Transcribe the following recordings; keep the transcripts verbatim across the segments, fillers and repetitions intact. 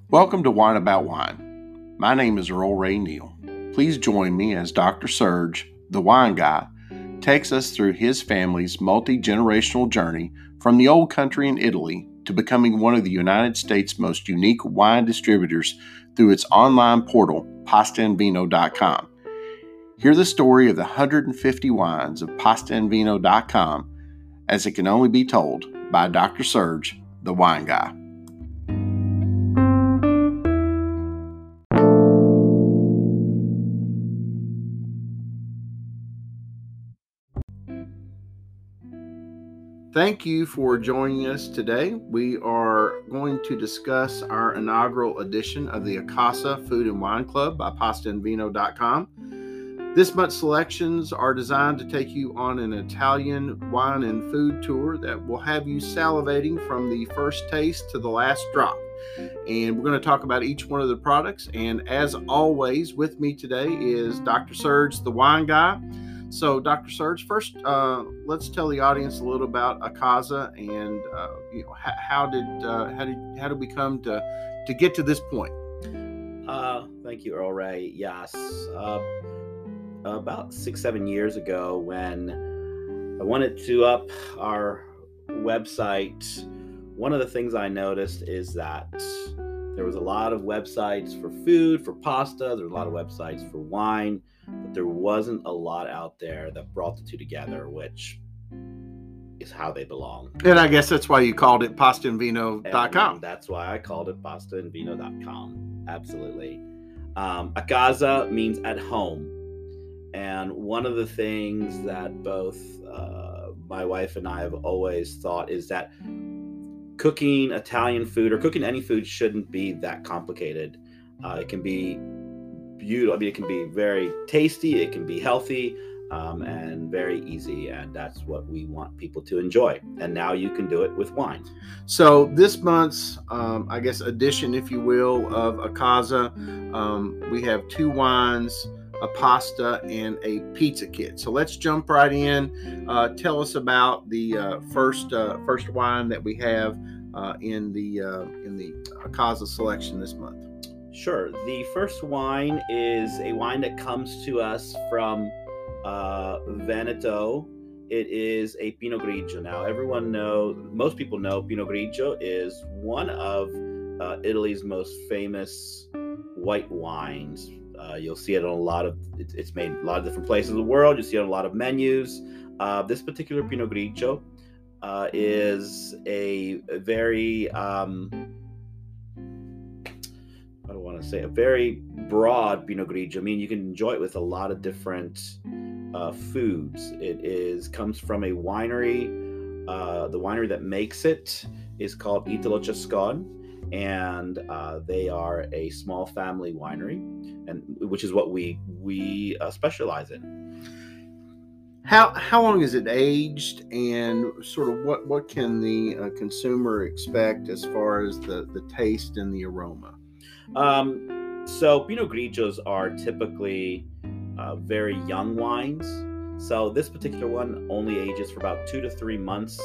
Welcome to Wine About Wine. My name is Earl Ray Neal. Please join me as Doctor Serge, the wine guy, takes us through his family's multi-generational journey from the old country in Italy to becoming one of the United States' most unique wine distributors through its online portal, pasta and vino dot com. Hear the story of the one hundred fifty wines of pasta and vino dot com as it can only be told by Doctor Serge, the wine guy. Thank you for joining us today. We are going to discuss our inaugural edition of the Acasa Food and Wine Club by pasta and vino dot com. This month's selections are designed to take you on an Italian wine and food tour that will have you salivating from the first taste to the last drop. And we're going to talk about each one of the products. And as always, with me today is Doctor Serge, the wine guy. So, Doctor Serge, first, uh, let's tell the audience a little about Acasa and uh, you know how, how did uh, how did how did we come to to get to this point? Uh, thank you, Earl Ray. Yes, uh, about six seven years ago, when I wanted to up our website, one of the things I noticed is that there was a lot of websites for food, for pasta. There were a lot of websites for wine. But there wasn't a lot out there that brought the two together, which is how they belong. And I guess that's why you called it pasta and vino dot com. That's why I called it pasta and vino dot com. Absolutely. Um, Acasa means at home. And one of the things that both uh, my wife and I have always thought is that cooking Italian food or cooking any food shouldn't be that complicated. Uh, it can be beautiful. I mean, it can be very tasty, it can be healthy, um, and very easy, and that's what we want people to enjoy. And now you can do it with wine. So this month's, um, I guess, edition, if you will, of Acasa, um, we have two wines, a pasta, and a pizza kit. So let's jump right in. Uh, tell us about the uh, first uh, first wine that we have uh, in the uh, in the Acasa selection this month. Sure. The first wine is a wine that comes to us from uh, Veneto. It is a Pinot Grigio. Now, everyone knows, most people know Pinot Grigio is one of uh, Italy's most famous white wines. Uh, you'll see it on a lot of, it's, it's made a lot of different places in the world. You see it on a lot of menus. Uh, this particular Pinot Grigio uh, is a, a very... Um, I don't want to say a very broad Pinot Grigio. I mean, you can enjoy it with a lot of different uh, foods. It is comes from a winery. Uh, the winery that makes it is called Italo Chascon, and uh, they are a small family winery, and which is what we we uh, specialize in. How how long is it aged, and sort of what what can the uh, consumer expect as far as the the taste and the aroma? Um, so Pinot Grigios are typically uh, very young wines. So this particular one only ages for about two to three months,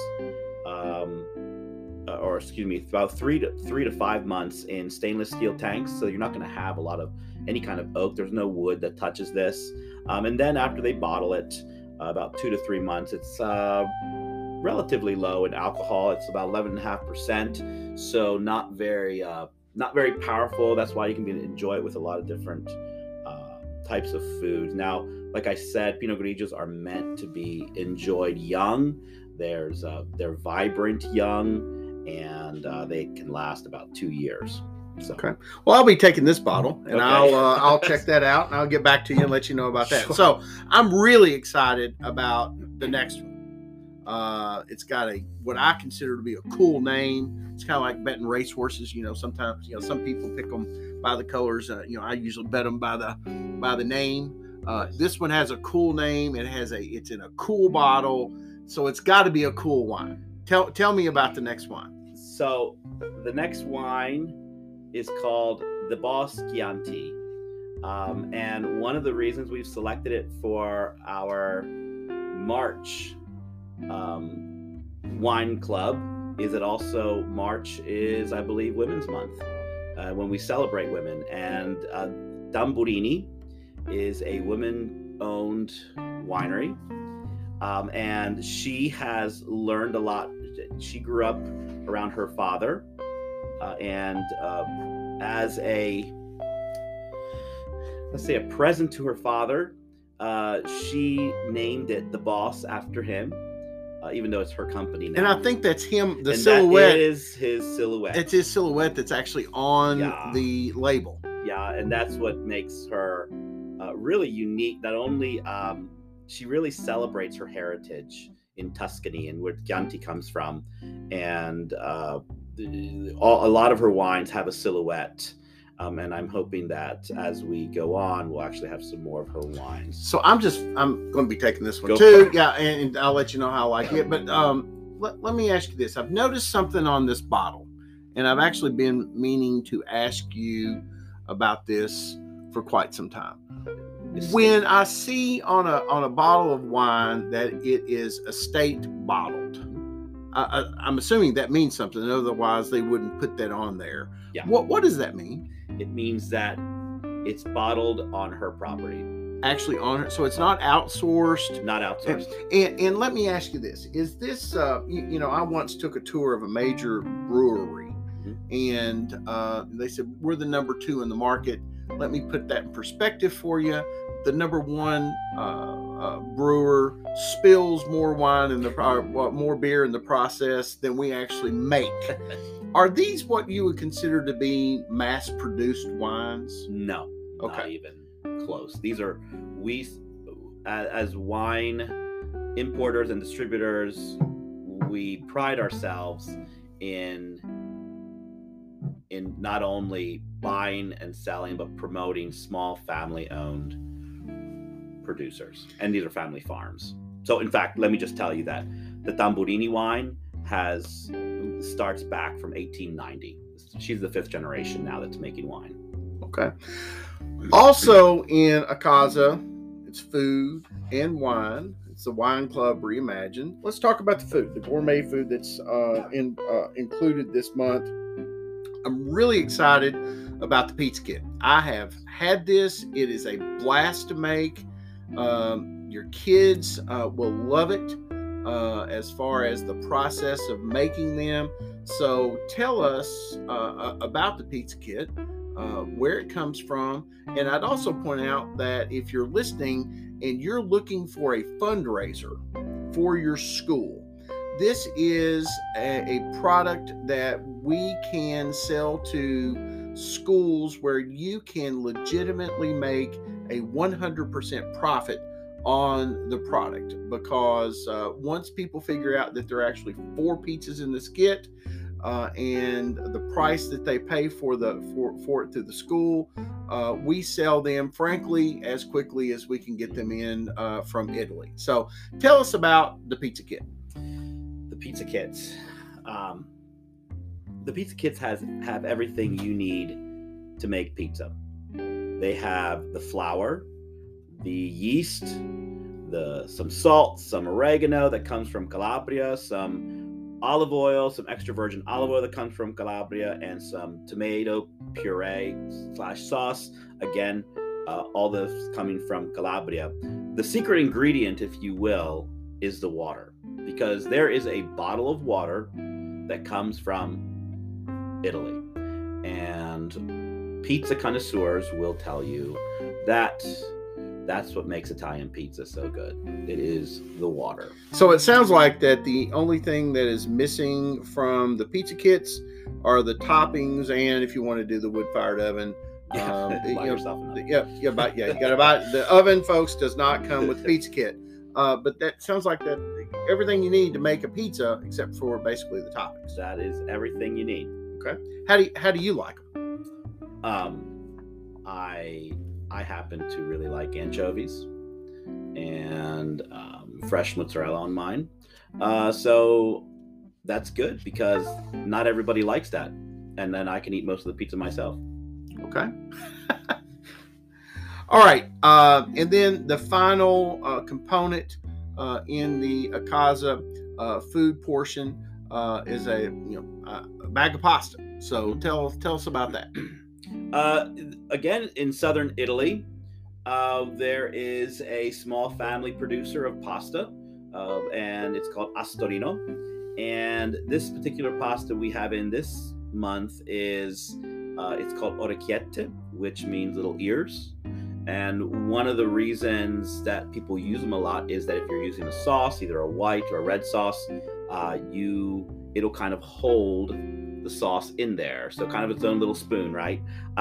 um, or excuse me, about three to three to five months in stainless steel tanks. So you're not going to have a lot of any kind of oak. There's no wood that touches this. Um, and then after they bottle it, uh, about two to three months, it's uh, relatively low in alcohol. It's about eleven and a half percent. So not very uh, Not very powerful. That's why you can be, enjoy it with a lot of different uh, types of foods. Now, like I said, Pinot Grigios are meant to be enjoyed young. There's uh, they're vibrant young, and uh, they can last about two years. So. Okay. Well, I'll be taking this bottle, and okay. I'll uh, I'll check that out, and I'll get back to you and let you know about that. Sure. So I'm really excited about the next one. Uh, it's got a what I consider to be a cool name. It's kind of like betting racehorses. You know, sometimes you know some people pick them by the colors. Uh, you know, I usually bet them by the by the name. Uh, this one has a cool name. It has a it's in a cool bottle, so it's got to be a cool wine. Tell tell me about the next wine. So the next wine is called the Boss Chianti, um, and one of the reasons we've selected it for our March um, wine club is that also March is, I believe, Women's Month. uh, when we celebrate women. And uh, Tamburini is a women-owned winery, um, and she has learned a lot. She grew up around her father, uh, and uh, as a let's say a present to her father, uh, she named it The Boss after him, uh, even though it's her company now. And I think that's him, the and silhouette. That is his silhouette. It's his silhouette that's actually on Yeah. the label. Yeah, and that's what makes her uh, really unique. Not only, um, she really celebrates her heritage in Tuscany and where Chianti comes from. And uh, the, all, a lot of her wines have a silhouette. Um, and I'm hoping that as we go on, we'll actually have some more of her wines. So I'm just, I'm going to be taking this one Go too. for it. Yeah, and, and I'll let you know how I like it. But um, let, let me ask you this. I've noticed something on this bottle, and I've actually been meaning to ask you about this for quite some time. When I see on a on a bottle of wine that it is estate bottled, I, I, I'm assuming that means something. Otherwise, they wouldn't put that on there. Yeah. What What does that mean? It means that it's bottled on her property, Actually, on her, so it's not outsourced. not outsourced. And and let me ask you this: is this uh, you, you know, I once took a tour of a major brewery, Mhm. and uh, they said we're the number two in the market. Let me put that in perspective for you. The number one uh, uh, brewer spills more wine in the uh, more beer in the process than we actually make. Are these what you would consider to be mass-produced wines? No, not Okay. even close. These are, we, a- as wine importers and distributors, we pride ourselves in in not only buying and selling, but promoting small family-owned producers. And these are family farms. So in fact, let me just tell you that the Tamburini wine has starts back from eighteen ninety. She's the fifth generation now that's making wine. Okay. Also in Acaza, it's food and wine. It's the Wine Club Reimagined. Let's talk about the food, the gourmet food that's uh, in uh, included this month. I'm really excited about the pizza kit. I have had this. It is a blast to make. Um, your kids uh, will love it uh, as far as the process of making them. So tell us uh, about the pizza kit, uh, where it comes from. And I'd also point out that if you're listening and you're looking for a fundraiser for your school, this is a, a product that we can sell to schools where you can legitimately make a one hundred percent profit on the product, because uh, once people figure out that there are actually four pizzas in this kit, uh, and the price that they pay for the for, for it through the school, uh, we sell them, frankly, as quickly as we can get them in uh, from Italy. So tell us about the pizza kit. The pizza kits. Um, the pizza kits has have everything you need to make pizza. They have the flour, the yeast, the some salt, some oregano that comes from Calabria, some olive oil, some extra virgin olive oil that comes from Calabria, and some tomato puree slash sauce. Again, uh, all this coming from Calabria. The secret ingredient, if you will, is the water, because there is a bottle of water that comes from Italy, and pizza connoisseurs will tell you that that's what makes Italian pizza so good. It is the water. So it sounds like that the only thing that is missing from the pizza kits are the toppings, and if you want to do the wood-fired oven, Yeah, um, buy you know, yourself another. yeah, yeah, but yeah, you got to buy the oven, folks. Does not come with the pizza kit, uh, but that sounds like that everything you need to make a pizza, except for basically the toppings. That is everything you need. Okay, how do you, how do you like them? Um, I I happen to really like anchovies and um, fresh mozzarella on mine. Uh, so that's good because not everybody likes that, and then I can eat most of the pizza myself. Okay. All right, uh, and then the final uh, component uh, in the Acaza uh, food portion uh, is a you know a bag of pasta. So tell tell us about that. Uh, again, in southern Italy, uh, there is a small family producer of pasta, uh, and it's called Astorino. And this particular pasta we have in this month is uh, it's called orecchiette, which means little ears. And one of the reasons that people use them a lot is that if you're using a sauce, either a white or a red sauce, uh, you it'll kind of hold the sauce in there, so kind of its own little spoon, right?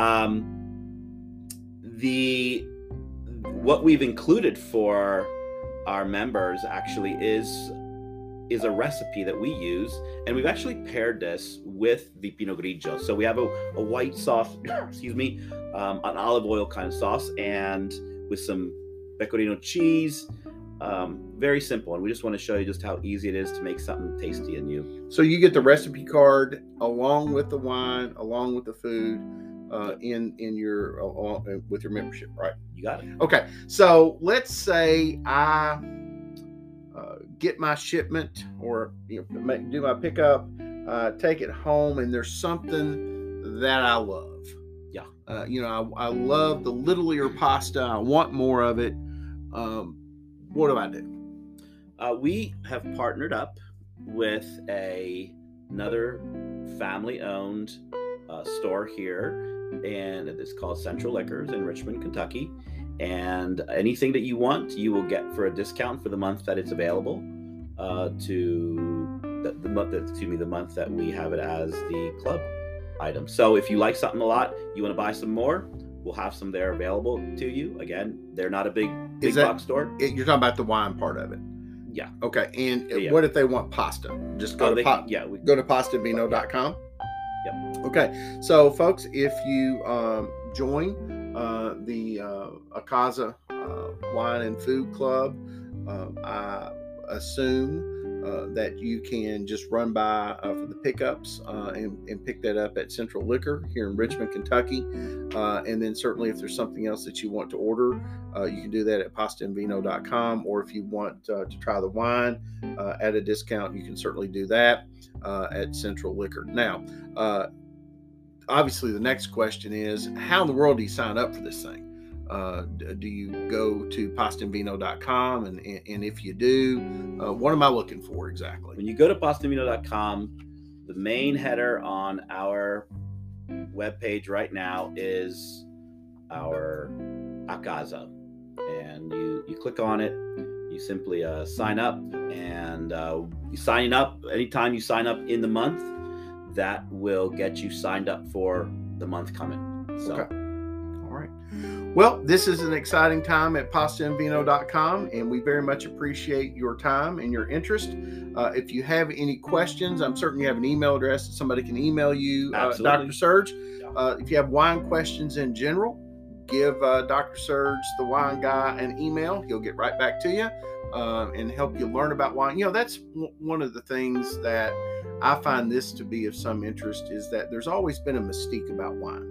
Um, the what we've included for our members actually is is a recipe that we use, and we've actually paired this with the Pinot Grigio. So we have a, a white sauce, excuse me, um, an olive oil kind of sauce, and with some pecorino cheese. Um, very simple, and we just want to show you just how easy it is to make something tasty and new. So you get the recipe card along with the wine, along with the food, uh, in in your uh, with your membership, right? You got it. Okay, so let's say I uh, get my shipment, or you know, make, do my pickup, uh, take it home, and there's something that I love. Yeah. Uh, you know, I, I love the little ear pasta. I want more of it. Um, what do I do? Uh, we have partnered up with a another family-owned uh, store here, and it's called Central Liquors in Richmond, Kentucky. And anything that you want, you will get for a discount for the month that it's available. Uh, to the, the month, excuse me, the month that we have it as the club item. So if you like something a lot, you want to buy some more, we'll have some there available to you. Again, they're not a big big Is that- box store. It, you're talking about the wine part of it. Yeah. Okay. And Yeah, yeah. what if they want pasta? Just go Oh, to they, pa- yeah, we, go to pasta vino dot com. Yep. Okay. So, folks, if you um, join uh, the uh, Acaza uh, Wine and Food Club, uh, I assume uh, that you can just run by uh, for the pickups uh, and, and pick that up at Central Liquor here in Richmond, Kentucky. Uh, and then certainly if there's something else that you want to order, uh, you can do that at pasta and vino dot com. Or if you want uh, to try the wine uh, at a discount, you can certainly do that uh, at Central Liquor. Now, uh, obviously the next question is, how in the world do you sign up for this thing? Uh, do you go to pasta and vino dot com? And, and if you do, uh, what am I looking for exactly? when you go to pasta vino dot com, the main header on our webpage right now is our Acaza. And you, you click on it, you simply uh, sign up, and uh, you sign up anytime you sign up in the month, that will get you signed up for the month coming. So. Okay. All right. Well, this is an exciting time at pasta and vino dot com, and we very much appreciate your time and your interest. Uh, if you have any questions, I'm certain you have an email address that somebody can email you, uh, Absolutely. Doctor Surge. Uh, if you have wine questions in general, give uh, Doctor Surge, the wine guy, an email. He'll get right back to you uh, and help you learn about wine. You know, that's w- one of the things that I find this to be of some interest, is that there's always been a mystique about wine.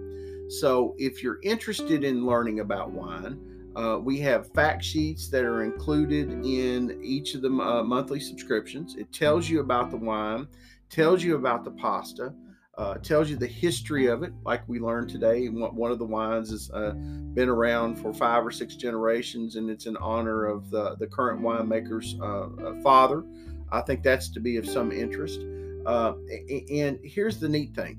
So if you're interested in learning about wine, uh, we have fact sheets that are included in each of the uh, monthly subscriptions. It tells you about the wine, tells you about the pasta, uh, tells you the history of it. Like we learned today, one of the wines has uh, been around for five or six generations, and it's in honor of the, the current winemaker's uh, uh, father. I think that's to be of some interest. Uh, and here's the neat thing.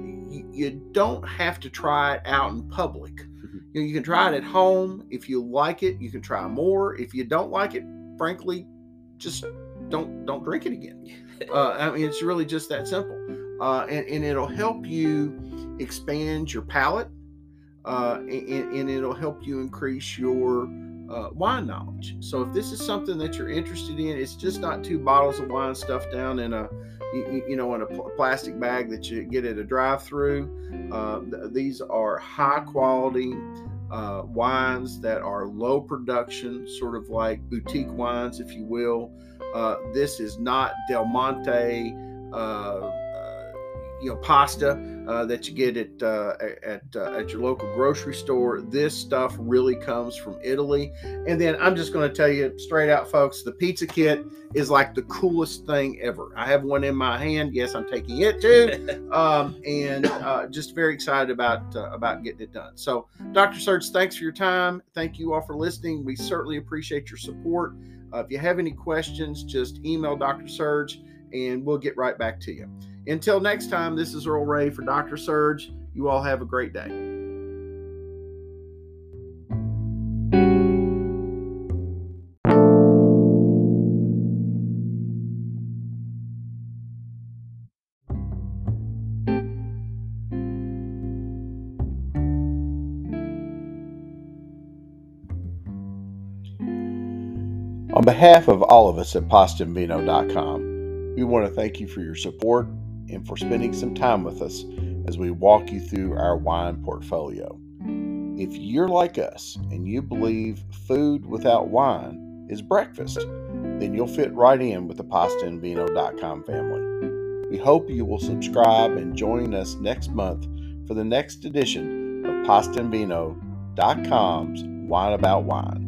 You don't have to try it out in public. You know, you can try it at home. If you like it, you can try more. If you don't like it, frankly, just don't don't drink it again. Uh, I mean, it's really just that simple. Uh, and, and it'll help you expand your palate, uh, and, and it'll help you increase your uh, wine knowledge. So if this is something that you're interested in, it's just not two bottles of wine stuffed down in a You, you know, in a pl- plastic bag that you get at a drive-through. Uh, th- these are high-quality uh, wines that are low production, sort of like boutique wines, if you will. Uh, this is not Del Monte, uh, uh, you know, pasta uh, that you get at uh, at uh, at your local grocery store. This stuff really comes from Italy. And then I'm just going to tell you straight out, folks, the pizza kit is like the coolest thing ever. I have one in my hand. Yes, I'm taking it too, um, and uh, just very excited about uh, about getting it done. So, Doctor Surge, thanks for your time. Thank you all for listening. We certainly appreciate your support. Uh, if you have any questions, just email Doctor Surge, and we'll get right back to you. Until next time, this is Earl Ray for Doctor Surge. You all have a great day. On behalf of all of us at pasta and vino dot com, we want to thank you for your support and for spending some time with us as we walk you through our wine portfolio. If you're like us and you believe food without wine is breakfast, then you'll fit right in with the pasta and vino dot com family. We hope you will subscribe and join us next month for the next edition of pasta and vino dot com's Wine About Wine.